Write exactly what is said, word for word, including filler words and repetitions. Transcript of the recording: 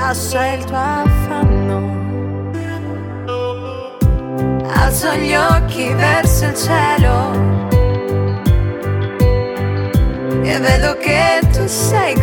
passa il tuo affanno. Alzo gli occhi verso il cielo e vedo che tu sei